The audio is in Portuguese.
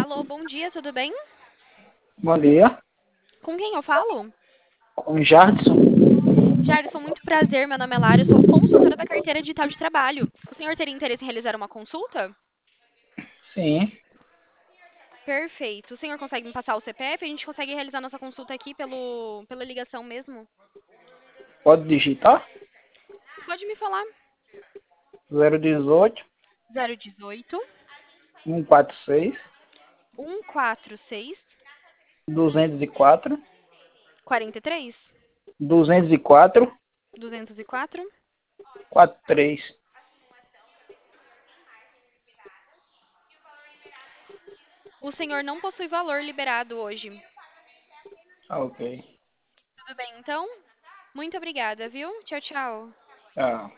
Alô, bom dia, tudo bem? Bom dia, Com quem eu falo? com Jardson. Jarson, muito prazer, meu nome é Lara, eu sou consultora da carteira digital de trabalho. O senhor teria interesse em realizar uma consulta? Sim, Perfeito. O senhor consegue me passar o CPF? A gente consegue realizar nossa consulta aqui pela ligação mesmo? pode digitar. Pode me falar. 018 018 146 146 204 43 204 204. 43. O senhor não possui valor liberado hoje. Ok. Tudo bem, então? Muito obrigada, viu? Tchau, tchau. Tchau.